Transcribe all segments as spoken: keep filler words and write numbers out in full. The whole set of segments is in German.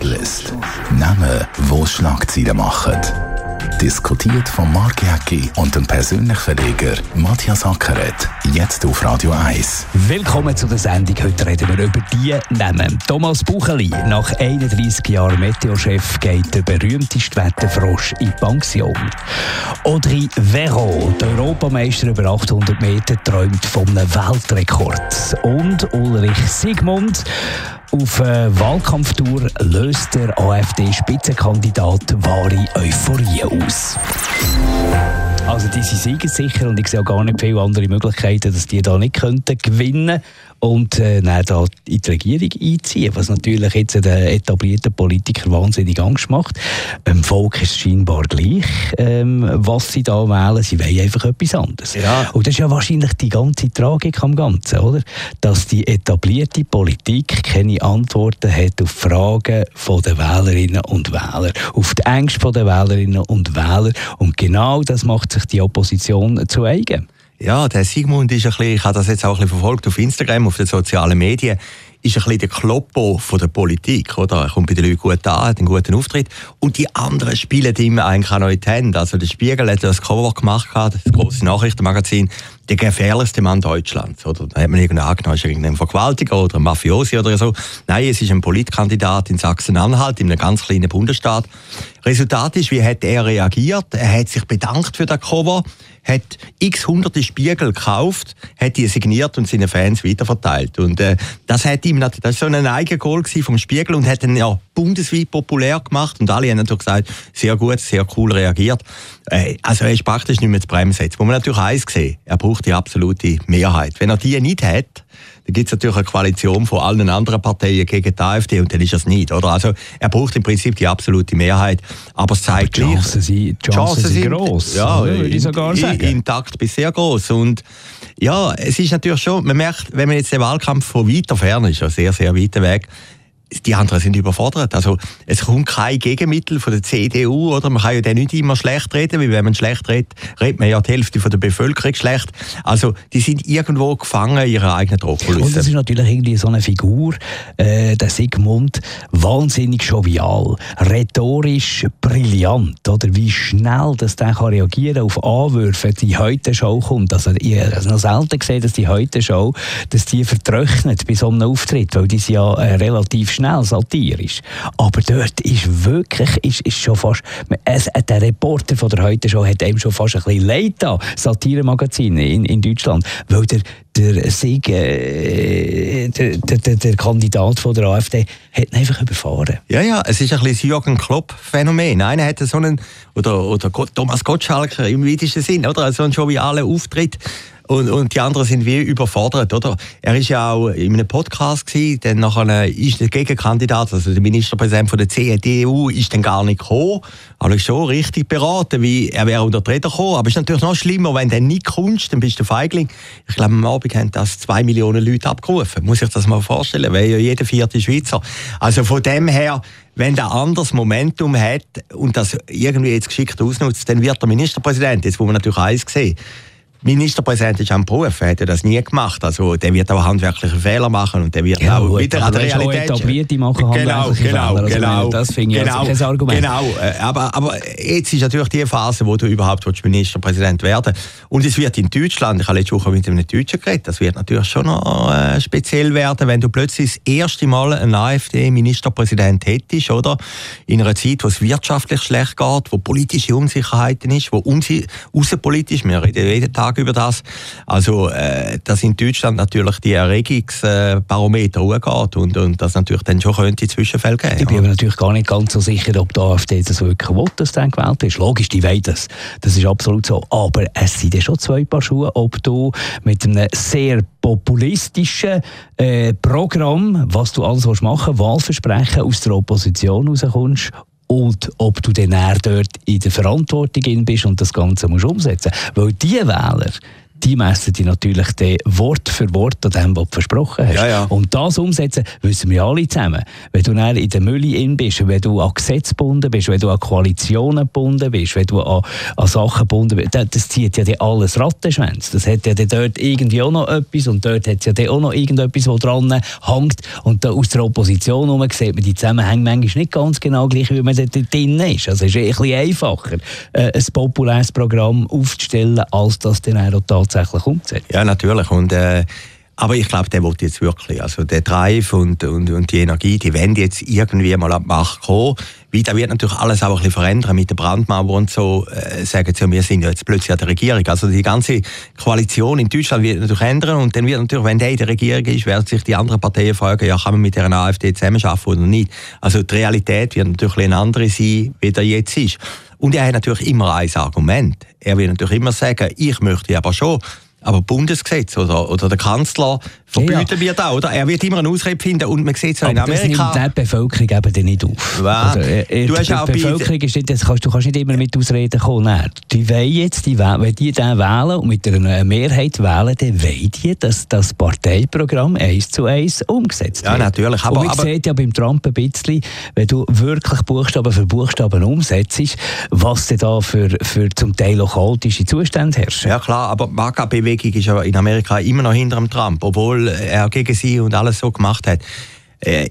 Shortlist. Namen, die Schlagzeilen machen. Diskutiert von Marc Jäcki und dem persönlichen Verleger Matthias Ackeret. Jetzt auf Radio eins. Willkommen zu der Sendung. Heute reden wir über die Namen. Thomas Bucheli, nach einunddreissig Jahren Meteochef, geht der berühmteste Wetterfrosch in Pension. Audrey Verreau, der Europameister über achthundert Meter, träumt von einem Weltrekord. Und Ulrich Sigmund, auf einer Wahlkampftour löst der AfD-Spitzenkandidat wahre Euphorie aus. Also die sind siegessicher und ich sehe auch gar nicht viele andere Möglichkeiten, dass die da nicht könnten gewinnen und äh, dann da in die Regierung einziehen, was natürlich jetzt den etablierten Politikern wahnsinnig Angst macht. Dem Volk ist scheinbar gleich, ähm, was sie da wählen. Sie wollen einfach etwas anderes. Ja. Und das ist ja wahrscheinlich die ganze Tragik am Ganzen, oder? Dass die etablierte Politik keine Antworten hat auf Fragen der Wählerinnen und Wähler, auf die Ängste der Wählerinnen und Wähler. Und genau das macht sich die Opposition zu eigen. Ja, der Sigmund ist ein bisschen, ich habe das jetzt auch ein bisschen verfolgt auf Instagram, auf den sozialen Medien, ist ein bisschen der Kloppo von der Politik, oder? Er kommt bei den Leuten gut an, hat einen guten Auftritt. Und die anderen spielen ihm eigentlich auch noch in die Hände. Also der Spiegel hat das Cover gemacht, das grosse Nachrichtenmagazin, der gefährlichste Mann Deutschlands, oder? Da hat man irgendwie angenommen, ist irgendein Vergewaltiger oder ein Mafiosi oder so. Nein, es ist ein Politkandidat in Sachsen-Anhalt, in einem ganz kleinen Bundesstaat. Resultat ist, wie hat er reagiert? Er hat sich bedankt für das Cover, hat x hunderte Spiegel gekauft, hat die signiert und seinen Fans weiterverteilt. Und äh, das hat ihm, das war so ein Eigengoal vom Spiegel und hat ihn ja bundesweit populär gemacht. Und alle haben natürlich gesagt, sehr gut, sehr cool reagiert. Äh, also er ist praktisch nicht mehr zu bremsen. Jetzt muss man natürlich eins sehen, er braucht die absolute Mehrheit. Wenn er die nicht hat, dann gibt es natürlich eine Koalition von allen anderen Parteien gegen die AfD und dann ist es nicht, oder? Also er braucht im Prinzip die absolute Mehrheit, aber es zeigt die Chancen sind, die Chancen sind, sind gross, ja, würde ich sogar sagen. Intakt bis sehr gross. Und ja, es ist natürlich schon, man merkt, wenn man jetzt den Wahlkampf von weiter fern ist, ja sehr, sehr weit weg, die anderen sind überfordert. Also, es kommt kein Gegenmittel von der C D U, oder? Man kann ja dann nicht immer schlecht reden, weil wenn man schlecht redet, redet man ja die Hälfte von der Bevölkerung schlecht. Also, die sind irgendwo gefangen in ihrer eigenen Drohkulisse. Und das ist natürlich irgendwie so eine Figur, äh, der Sigmund, wahnsinnig jovial, rhetorisch brillant, oder? Wie schnell das der kann reagieren auf Anwürfe, die Heute-Show kommt. Also, ich habe also noch selten gesehen, dass die Heute-Show, dass die vertrocknet bei so einem Auftritt, weil die sind ja äh, relativ schnell satirisch. Aber dort ist wirklich, ist, ist schon fast, es, der Reporter von der Heute-Show hat einem schon fast ein bisschen leid da, Satire-Magazin in, in Deutschland, weil der, der Sieg, äh, der, der, der Kandidat von der AfD hat ihn einfach überfahren. Ja, ja, es ist ein bisschen das Jürgen Klopp-Phänomen. Einer hat so einen, oder, oder Thomas Gottschalk im weitesten Sinn, oder? Also einen jovialen Auftritt. Und, und die anderen sind wie überfordert, oder? Er ist ja auch in einem Podcast gewesen, dann nachher ist der Gegenkandidat, also der Ministerpräsident von der C D U, ist dann gar nicht gekommen. Aber ist schon richtig beraten, wie er wäre unter die Räder gekommen. Aber es ist natürlich noch schlimmer, wenn du nicht kommst, dann bist du Feigling. Ich glaube, am Abend haben das zwei Millionen Leute abgerufen. Muss ich das mal vorstellen? Wäre ja jeder vierte Schweizer. Also von dem her, wenn der anderes Momentum hat und das irgendwie jetzt geschickt ausnutzt, dann wird der Ministerpräsident, jetzt wo man natürlich eins sehen, Ministerpräsident ist am Beruf, er hätte das nie gemacht. Also, der wird auch handwerkliche Fehler machen und der wird ja, auch gut, wieder an der Realität. Etablierte machen genau, genau, Fehler. Also, genau. Das finde ich genau, also kein Argument. Genau, aber, aber jetzt ist natürlich die Phase, wo du überhaupt Ministerpräsident werden willst. Und es wird in Deutschland, ich habe letzte Woche mit einem Deutschen geredet, das wird natürlich schon noch äh, speziell werden, wenn du plötzlich das erste Mal einen AfD-Ministerpräsident hättest, oder? In einer Zeit, wo es wirtschaftlich schlecht geht, wo politische Unsicherheiten ist, wo außenpolitisch, wir reden jeden Tag über das. Also, äh, dass in Deutschland natürlich die Erregungsbarometer hochgeht und, und das natürlich dann schon könnte Zwischenfälle geben. Ich bin aber natürlich gar nicht ganz so sicher, ob die AfD das wirklich will, dass dann gewählt ist. Logisch, die wollen das. Das ist absolut so. Aber es sind ja schon zwei Paar Schuhe, ob du mit einem sehr populistischen äh, Programm, was du alles machen willst, Wahlversprechen aus der Opposition rauskommst, und ob du dann dort in der Verantwortung bist und das Ganze musst umsetzen musst. Weil die Wähler, die messen die natürlich den Wort für Wort an dem, was du versprochen hast. Ja, ja. Und das umsetzen, wissen wir alle zusammen. Wenn du dann in der Mülle in bist, wenn du an Gesetze gebunden bist, wenn du an Koalitionen gebunden bist, wenn du an, an Sachen gebunden bist, das, das zieht ja dann alles Rattenschwänze. Das hat ja dann dort irgendwie auch noch etwas und dort hat es ja dann auch noch irgendetwas, das dran hängt. Und da aus der Opposition herum sieht man die Zusammenhänge manchmal nicht ganz genau gleich, wie man da drin ist. Also es ist ein bisschen einfacher, äh, ein populäres Programm aufzustellen, als das dann auch tatsächlich umzusetzen. Ja, natürlich. Und, äh, aber ich glaube, der will jetzt wirklich. Also der Drive und, und, und die Energie, die wollen jetzt irgendwie mal ab Macht kommen. Weil da wird natürlich alles auch ein bisschen verändern mit der Brandmauer und so. Äh, sagen sie, wir sind ja jetzt plötzlich an der Regierung. Also die ganze Koalition in Deutschland wird natürlich ändern. Und dann wird natürlich, wenn der in der Regierung ist, werden sich die anderen Parteien fragen, ja, kann man mit der AfD zusammenarbeiten oder nicht. Also die Realität wird natürlich eine andere sein, wie der jetzt ist. Und er hat natürlich immer ein Argument. Er will natürlich immer sagen, ich möchte aber schon. Aber Bundesgesetz oder, oder der Kanzler verbieten ja. wird auch, oder? Er wird immer eine Ausrede finden und man sieht es ja in Amerika. Das nimmt die Bevölkerung eben nicht auf. Ja. Also, äh, du die hast auch Bevölkerung ist nicht, das kannst, du kannst nicht immer mit Ausreden kommen. Nein. Die wollen jetzt, die, wenn die den wählen und mit einer Mehrheit wählen, dann wollen die, dass das Parteiprogramm eins zu eins umgesetzt wird. Ja, natürlich. Aber, und man aber, sieht ja beim Trump ein bisschen, wenn du wirklich Buchstaben für Buchstaben umsetzt, was da für, für zum Teil auch chaotische Zustände herrschen. Ja klar, aber die MAGA-Bewegung ist ja in Amerika immer noch hinter dem Trump, obwohl er gegen sie und alles so gemacht hat. Äh,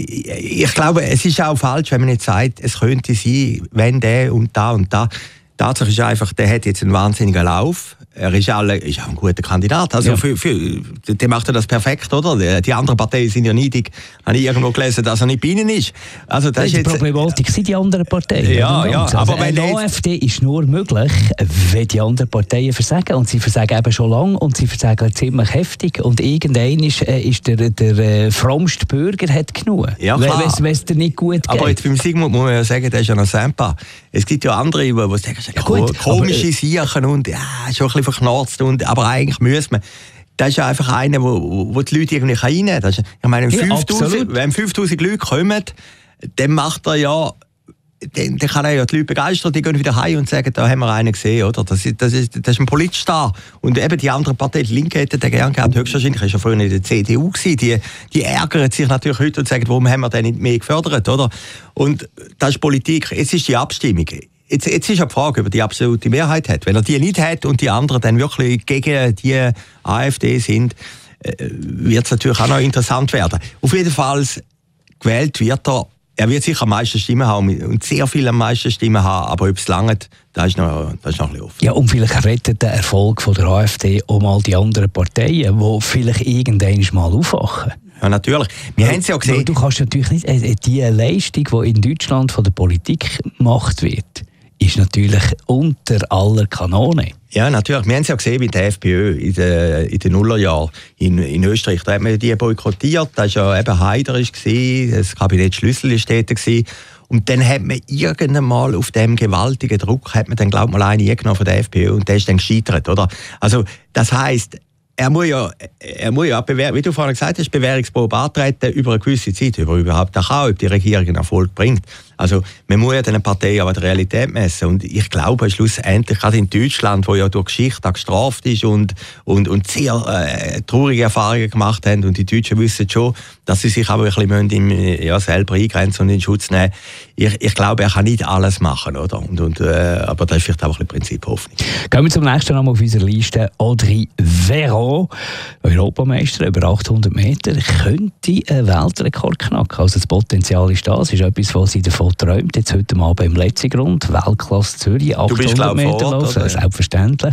ich glaube, es ist auch falsch, wenn man nicht sagt, es könnte sein, wenn der und da und da. Tatsache ist einfach, der hat jetzt einen wahnsinnigen Lauf. Er ist, alle, ist auch ein guter Kandidat. Also ja. für, für, der macht er das perfekt, oder? Die anderen Parteien sind ja neidig. Habe ich irgendwo gelesen, dass er nicht bei ihnen ist. Also das ja, ist die jetzt, Problematik sind die anderen Parteien. Ja, ja. Also Aber eine AfD ist nur möglich, wenn die anderen Parteien versagen. Und sie versagen eben schon lange und sie versagen ziemlich heftig. Und irgendwann ist, äh, ist der, der äh, frommste Bürger hat genug. Ja, klar. Wenn es dir nicht gut geht. Aber jetzt beim Sigmund muss man ja sagen, der ist ja noch Sampa. Es gibt ja andere, die sagen, ja, gut, komische Sachen und ja, schon ein bisschen verknarzt. Und, aber eigentlich müssen wir. Das ist ja einfach einer, wo, wo die Leute irgendwie reinnehmen können. Ich meine, ja, wenn fünftausend Leute kommen, dann macht er ja, dann, dann kann er ja die Leute begeistern, die gehen wieder heim und sagen, da haben wir einen gesehen, oder? Das ist, das ist, das ist ein Politstar. Und eben die andere Partei, die Linke, hätte den gerne gehabt, höchstwahrscheinlich, er war ja früher in der C D U gewesen, die, die ärgern sich natürlich heute und sagen, warum haben wir den nicht mehr gefördert, oder? Und das ist Politik. Jetzt ist die Abstimmung. Jetzt, jetzt ist ja die Frage, ob er die absolute Mehrheit hat. Wenn er die nicht hat und die anderen dann wirklich gegen die AfD sind, äh, wird es natürlich auch noch interessant werden. Auf jeden Fall gewählt wird er. Er wird sicher am meisten Stimmen haben und sehr viele am meisten Stimmen haben, aber ob es langt, das ist noch, das ist noch ein bisschen offen. Ja, und vielleicht rettet der Erfolg von der AfD auch mal die anderen Parteien, die vielleicht irgendwann mal aufwachen. Ja, natürlich. Wir haben es ja gesehen. Du kannst natürlich nicht, äh, die Leistung, die in Deutschland von der Politik gemacht wird, ist natürlich unter aller Kanone. Ja, natürlich. Wir haben es ja gesehen mit der FPÖ in den, in den Nullerjahren in, in Österreich. Da hat man die boykottiert. Das war ja eben heiderisch. Das Kabinett Schlüssel war dort. Und dann hat man irgendwann mal auf diesem gewaltigen Druck, hat man dann, glaube ich, mal einen eingenommen von der FPÖ und der ist dann gescheitert, oder? Also, das heisst, er muss ja, er muss ja Bewehr, wie du vorhin gesagt hast, Bewährungsprobe antreten über eine gewisse Zeit, über überhaupt auch, ob die Regierung einen Erfolg bringt. Also man muss ja den Parteien aber die Realität messen. Und ich glaube schlussendlich, gerade in Deutschland, wo ja durch Geschichte gestraft ist und, und, und sehr äh, traurige Erfahrungen gemacht haben, und die Deutschen wissen schon, dass sie sich aber ein bisschen im, ja, selber eingrenzen und in Schutz nehmen. Ich, ich glaube, er kann nicht alles machen, oder? Und, und, äh, aber das ist vielleicht auch ein bisschen Prinzip Hoffnung. Gehen wir zum nächsten Namen auf unserer Liste. Audrey Veron, Europameister über achthundert Meter, könnte einen Weltrekord knacken. Also das Potenzial ist da. Das ist etwas, was sie davon träumt. Jetzt heute Abend im letzten Grund, Weltklasse Zürich, achthundert Meter Lauf. Selbstverständlich.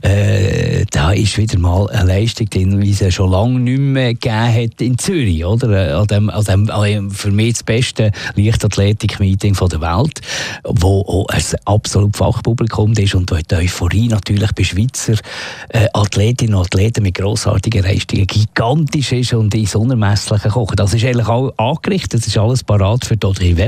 Äh, da ist wieder mal eine Leistung drin, wie sie schon lange nicht mehr gegeben hat in Zürich. Oder? An dem, an dem, an dem für mich das beste Leichtathletik-Meeting der Welt, wo auch ein absolut Fachpublikum ist und wo die Euphorie natürlich bei Schweizer äh, Athletinnen und Athleten mit grossartigen Leistungen gigantisch ist und ins Unermessliche kochen. Das ist eigentlich auch angerichtet, das ist alles parat für Audrey Veron heute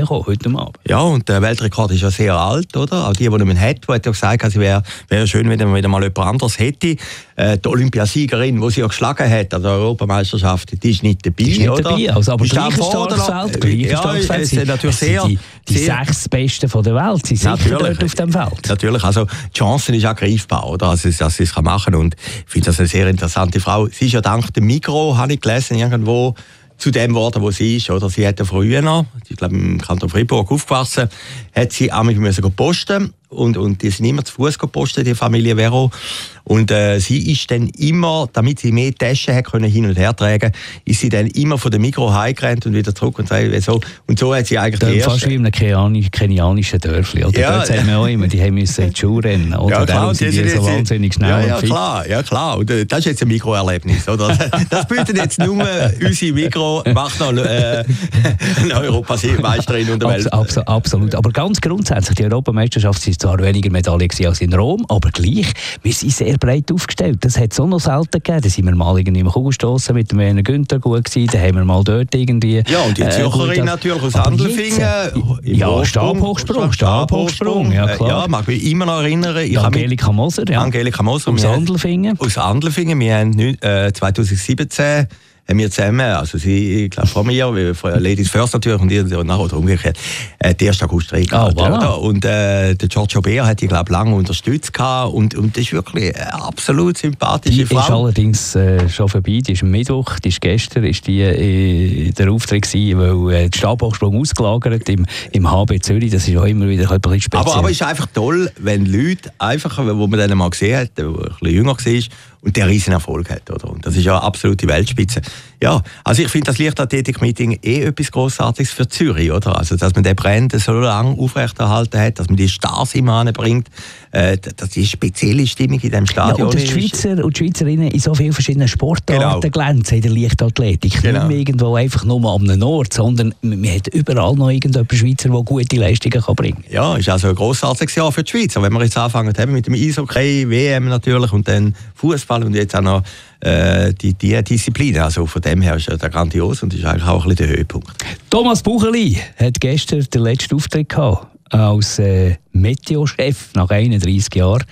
am Abend. Ja, und der Weltrekord ist ja sehr alt, oder? Auch die, die nicht mehr hat, die hat ja gesagt, es wäre wär schön, wenn man wieder mal jemand anderes hätte. Äh, die Olympiasiegerin, die sie ja geschlagen hat an der Europameisterschaft, die ist nicht dabei, die ist nicht oder? Dabei, also, aber gleich ein starkes Feld, gleich ja, starkes Feld. Es sind natürlich sehr, die, die sehr, sechs Besten von der Welt, sie sind sicher dort auf dem Feld. Natürlich, also die Chance ist auch greifbar, oder? Also, dass sie es machen kann. Und ich finde das eine sehr interessante Frau. Sie ist ja dank dem Mikro, habe ich gelesen, irgendwo zu dem geworden, wo sie ist. Oder? Sie hat ja früher noch, ich glaube im Kanton Freiburg aufgewachsen, hat sie einmal müssen posten und, und die sind immer zu Fuß gepostet, die Familie Vero. Und äh, sie ist dann immer, damit sie mehr Taschen hat können hin und her tragen, ist sie dann immer von dem Mikro heimgerannt und wieder zurück und so. Und so hat sie eigentlich dann die erste... fast wie in einem kenianischen Dörfli. Oder? Ja. Dort sagen wir auch immer, die haben müssen in die Schule rennen. Oder? Ja, klar, darum sind die, die so wahnsinnig schnell ja, ja, und fit. klar, ja, klar. Und, äh, das ist jetzt ein Mikroerlebnis. Oder? Das bietet jetzt nur unsere Mikro, macht noch äh, eine Europameisterin und der Welt. Abs abs absolut. Aber ganz grundsätzlich, die Europameisterschaft war zwar weniger Medaillen als in Rom, aber gleich, wir sind sehr breit aufgestellt. Das hat es auch noch selten gegeben. Da sind wir mal irgendwie im Kugelstossen mit dem Werner Günther gut gewesen, da haben wir mal dort irgendwie... Ja, und die Zürcherin äh, natürlich aus Andelfingen. Ja, Stabhochsprung, Stabhochsprung, ja klar. Ja, mag mich immer noch erinnern. Ich Angelika Moser, ja. Angelika Moser. Aus Andelfingen. Aus Andelfingen. Wir haben äh, zwanzig siebzehn haben wir zusammen, also sie, ich glaube vor mir, Ladies First natürlich und ihr nachher oder umgekehrt, äh, die erste August-Rennen oh, voilà. Und äh, der Giorgio Beer hat die, glaube ich, lange unterstützt gehabt und, und das ist wirklich eine absolut sympathische die Frau. Die ist allerdings äh, schon vorbei, die ist am Mittwoch, die ist gestern, ist die äh, der Auftritt gewesen, weil äh, der Stabhochsprung ausgelagert im, im H B Zürich, das ist auch immer wieder ein bisschen speziell. Aber, aber es ist einfach toll, wenn Leute einfach, wo man dann mal gesehen hat, der ein bisschen jünger war, und der riesen Erfolg hat, oder? Und das ist ja absolute Weltspitze. Ja, also ich finde das Leichtathletik-Meeting eh etwas Grossartiges für Zürich, oder? Also, dass man den Brand so lange aufrechterhalten hat, dass man die Stars immer anbringt, äh, dass die spezielle Stimmung in diesem Stadion ja, und die Schweizer und die Schweizerinnen in so vielen verschiedenen Sportarten genau. glänzen in der Leichtathletik. Genau. Nicht mehr irgendwo einfach nur an einem Ort, sondern man hat überall noch irgendjemanden Schweizer, der gute Leistungen kann bringen kann. Ja, ist also ein grossartiges Jahr für die Schweiz. Und wenn wir jetzt anfangen haben mit dem Eishockey, W M natürlich und dann Fußball und jetzt auch noch äh, die, die Disziplin. Also von dem her ist er grandios und ist eigentlich auch ein bisschen der Höhepunkt. Thomas Bucheli hat gestern den letzten Auftritt gehabt als äh, Meteo-Chef nach einunddreissig Jahren.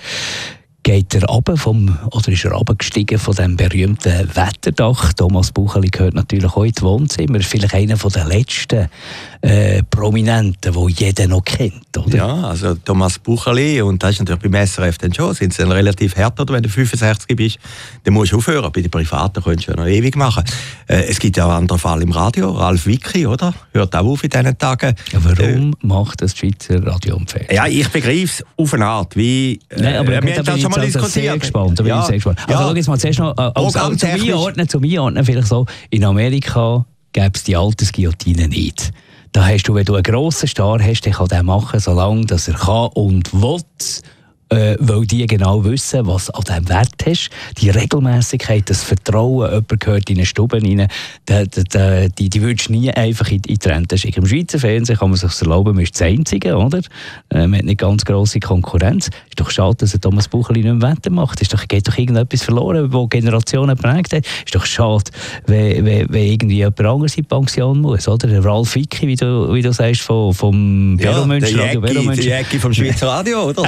Geht er runter vom, oder ist er runtergestiegen von dem berühmten Wetterdach? Thomas Bucheli gehört natürlich auch ins Wohnzimmer. Ist vielleicht einer der letzten äh, Prominenten, die jeder noch kennt, oder? Ja, also Thomas Bucheli, und das ist natürlich beim S R F dann schon, sind sie dann relativ hart, oder? Wenn du fünfundsechzig bist, dann musst du aufhören. Bei den Privaten kannst du ja noch ewig machen. Äh, es gibt ja auch einen anderen Fall im Radio, Ralf Wicki, oder? Hört auch auf in diesen Tagen. Ja, warum äh, macht das Schweizer Radio und Fernsehen? Ja, ich begreife es auf eine Art, wie... Äh, Nein, aber wir haben das schon mal diskutiert. Sehr gespannt, da bin ja. ich sehr gespannt. Also ja. schau jetzt mal zuerst noch, äh, als, als, zum Einordnen, zum Einordnen vielleicht so, in Amerika gäbe es die Altersguillotine nicht. Da hast du, wenn du einen grossen Star hast, dann kann der machen, solange dass er kann und will. Äh, weil die genau wissen, was an diesem Wert hast. Die Regelmäßigkeit, das Vertrauen, jemand gehört in eine Stube rein, die, die, die, die würdest du nie einfach in, in die Rente schicken. Im Schweizer Fernsehen kann man sich das erlauben, man ist das Einzige, oder? Äh, man hat nicht ganz grosse Konkurrenz. Ist doch schade, dass er Thomas Bucheli nicht mehr weitermacht. Ist doch, geht doch irgendetwas verloren, das Generationen geprägt hat. Ist doch schade, wenn, wenn, wenn irgendwie jemand anderes in die Pension muss, oder? Der Ralf Wicki, wie du, wie du sagst, vom, vom ja, Beromünster. Der Jäcki vom Schweizer Radio, oder?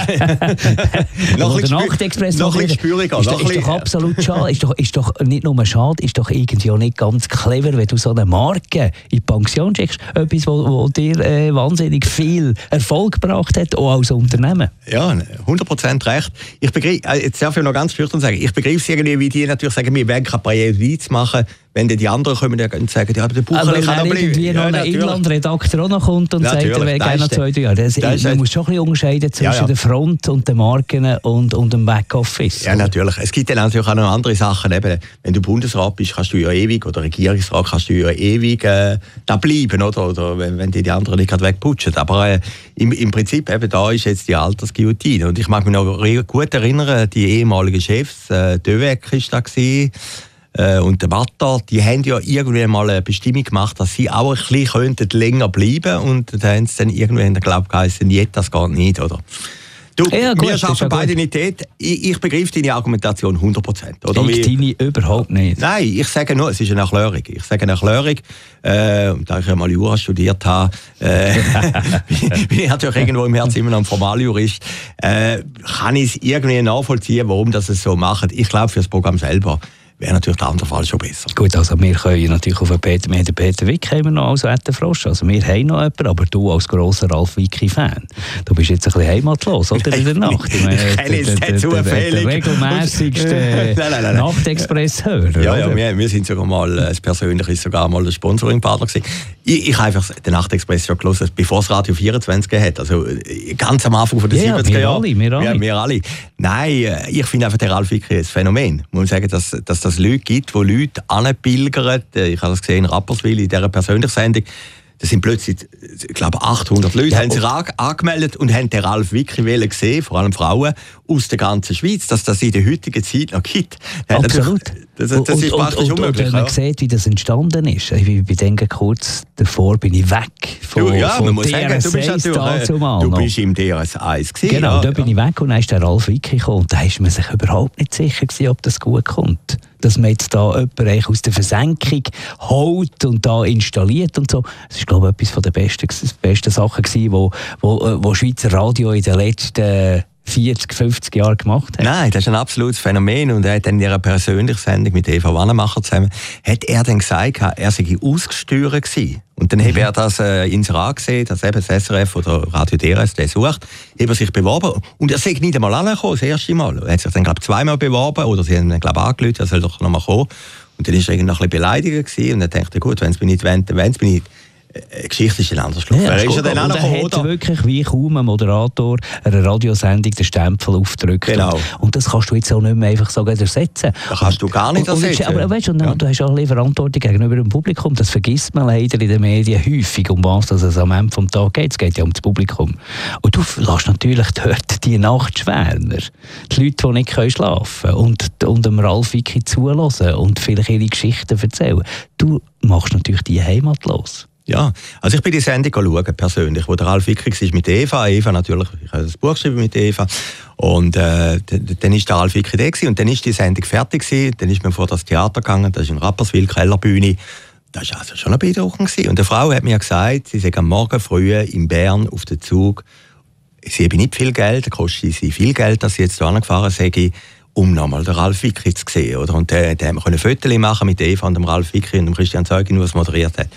noch der Nachtexpress noch ein spüriger. Ist, ist doch absolut schade. Ist doch, ist doch nicht nur schade, ist doch irgendwie auch nicht ganz clever, wenn du so eine Marke in die Pension schickst. Etwas, wo, wo dir äh, wahnsinnig viel Erfolg gebracht hat, auch als Unternehmen. Ja, hundert Prozent recht. Ich begreife, jetzt darf ich noch ganz schüchtern sagen, ich begreife es irgendwie, wie die natürlich sagen, wir werden keine Präjudiz machen, wenn die anderen kommen und sagen, ja, aber der Bucheli kann noch bleiben. Irgendwie noch ein Inlandredakteur auch noch kommt und natürlich. sagt, er wäre gerne noch zwei, drei Jahre. Das, das man muss schon ein bisschen unterscheiden zwischen ja, ja. der Front und den Marken und, und dem Backoffice. Ja, natürlich. Es gibt dann natürlich auch noch andere Sachen. Eben, wenn du Bundesrat bist, kannst du ja ewig, oder Regierungsrat, kannst du ja ewig äh, da bleiben, oder, oder wenn, wenn die, die anderen nicht gerade wegputschen. Aber äh, im, im Prinzip, eben, da ist jetzt die Altersguillotine. Und ich mag mich noch gut erinnern, die ehemaligen Chefs, äh, Döwek war da gewesen, und der Matter, die haben ja irgendwie mal eine Bestimmung gemacht, dass sie auch ein bisschen länger bleiben könnten. Und da haben sie dann irgendwie in der Glaube geheißen, jetzt, das geht nicht, oder? Du, ja, gut, wir schaffen beide nicht dort. Ich, ich begreife deine Argumentation hundert Prozent. Ich deine überhaupt nicht. Nein, ich sage nur, es ist eine Erklärung. Ich sage eine Erklärung, äh, da ich ja mal Jura studiert habe, äh, bin ich natürlich irgendwo im Herzen immer noch ein Formaljurist, äh, kann ich es irgendwie nachvollziehen, warum das es so macht. Ich glaube, für das Programm selber wäre natürlich der andere Fall schon besser. Gut, also wir können natürlich auf den Peter, wir haben den Peter Wick haben wir noch als Wetterfrosch, also wir haben noch jemanden, aber du als grosser Ralf Wicki-Fan, du bist jetzt ein bisschen heimatlos, oder, in der Nacht? Ich meine, ich kenne es nicht zufällig. Der regelmässigste Nachtexpress-Hörer. Ja, ja, wir, wir sind sogar mal, das Persönliche ist sogar mal der Sponsoring-Partner gewesen. Ich, ich habe einfach den Nachtexpress schon gelesen, bevor es Radio vierundzwanzig hat, also ganz am Anfang von den ja, siebziger Jahren. Wir alle, wir alle. Ja, wir alle. Nein, ich finde einfach, der Ralf Wicki ist ein Phänomen. Ich muss sagen, dass, dass das Leute gibt, die Leute anpilgern. Ich habe das gesehen in Rapperswil, in dieser persönlichen Sendung. Da sind plötzlich, ich glaube, achthundert Leute, ja, haben sich an, angemeldet und haben den Ralf Wicki gesehen, vor allem Frauen, aus der ganzen Schweiz, dass das in der heutigen Zeit noch gibt. Absolut. Das, das, das ist praktisch und, unmöglich. Und, und man ja. sieht, wie das entstanden ist. Ich bin kurz davor bin ich weg von, du, ja, von man muss D R S sagen, du bist natürlich, du bist im D R S eins gewesen. Genau, ja, da ja. bin ich weg und dann ist der Ralf Wicki gekommen. Und da ist man sich überhaupt nicht sicher gewesen, ob das gut kommt. Dass man jetzt da jemanden aus der Versenkung holt und da installiert und so. Das ist, glaube ich, etwas von der besten, besten Sachen gewesen, wo, wo, wo Schweizer Radio in den letzten vierzig, fünfzig Jahre gemacht hat. Nein, das ist ein absolutes Phänomen. Und er hat dann in ihrer persönlichen Sendung mit Eva Wannemacher zusammen, hat er dann gesagt, er sei ausgesteuert gewesen. Und dann mhm. hat er das äh, Inserat gesehen, dass eben das S R F oder Radio D R S den sucht, hat er sich beworben. Und er sei nicht einmal angekommen, das erste Mal. Er hat sich dann, glaube ich, zweimal beworben, oder sie haben ihn, glaube ich, angerufen, er soll doch noch mal kommen. Und dann war er noch ein bisschen beleidigt gewesen. Und dann dachte er, gut, wenn es mich nicht wollen, dann wollen sie mich nicht. Die Geschichte ist ein anderes Schluss. Ja, er ist ja dann auch noch er hat wirklich wie kaum ein Moderator einer Radiosendung den Stempel aufgedrückt. Genau. Und das kannst du jetzt auch nicht mehr einfach so ersetzen. Das kannst du gar nicht und, ersetzen. Und, aber weißt du, ja. du hast auch eine Verantwortung gegenüber dem Publikum. Das vergisst man leider in den Medien häufig, um was es am Ende des Tages geht. Es geht ja um das Publikum. Und du lässt natürlich dort die Nachtschwärmer, die Leute, die nicht schlafen können und, und dem Ralf Wicki zuhören und vielleicht ihre Geschichten erzählen. Du machst natürlich die heimatlos. Ja, also ich bin die Sendung schauen, persönlich, wo der Ralf Wicki war mit Eva. Eva natürlich, ich habe das Buch geschrieben mit Eva. Und äh, dann ist der Ralf Wicki da gewesen, und dann ist die Sendung fertig gewesen. Dann ist man vor das Theater gegangen, das ist in Rapperswil, Kellerbühne. Das war also schon ein beeindruckend gewesen. Und eine Frau hat mir gesagt, sie sei am Morgen früh in Bern auf den Zug, sie habe nicht viel Geld, kostet sie viel Geld, dass sie jetzt hierher gefahren sei, um nochmal den Ralf Wicki zu sehen. Oder? Und da haben wir ein Foto machen mit Eva und dem Ralf Wicki und dem Christian Zeugin, der es moderiert hat.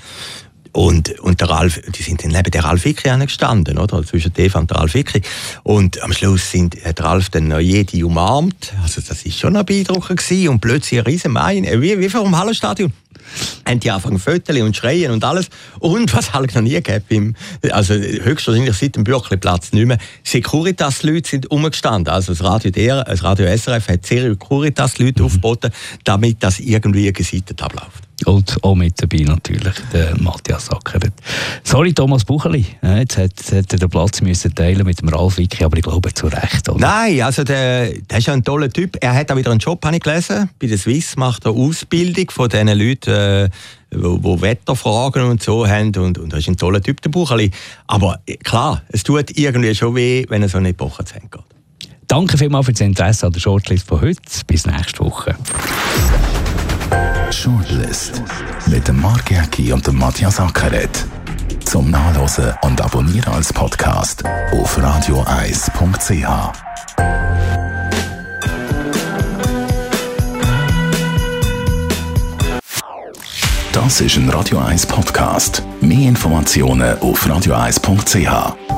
Und, und der Ralf, die sind dann neben der Ralf Wicki gestanden, oder? Zwischen Eva und der Ralf Wicki. Und am Schluss sind, hat Ralf dann noch jede umarmt. Also, das war schon ein beeindruckend gewesen. Und plötzlich ein riesen Main, wie, wie vor dem Hallenstadion. Haben die angefangen Föteli und schreien und alles. Und was halt noch nie gegeben, also höchstwahrscheinlich seit dem Bürkliplatz nicht mehr, Securitas-Leute sind umgestanden. Also das Radio, D R, das Radio S R F hat Securitas-Leute mhm. aufgeboten, damit das irgendwie gesittet abläuft. Und auch mit dabei natürlich der Matthias Ackeret. Sorry, Thomas Bucheli, jetzt hat, hat er den Platz müssen teilen mit dem Ralf Wicki, aber ich glaube zu Recht, oder? Nein, also der, der ist ja ein toller Typ. Er hat auch wieder einen Job, habe ich gelesen. Bei der Swiss macht er Ausbildung von diesen Leuten, äh, wo, wo Wetterfragen und so haben. Und, und das ist ein toller Typ, der Bucheli. Aber klar, es tut irgendwie schon weh, wenn er so eine Epoche zu Ende geht. Danke vielmals für das Interesse an der Shortlist von heute. Bis nächste Woche. Shortlist mit dem Mark Jäcki und dem Matthias Ackeret. Zum Nachlesen und Abonnieren als Podcast auf radio eis punkt c h. Das ist ein Radio eins Podcast. Mehr Informationen auf radio eis punkt c h.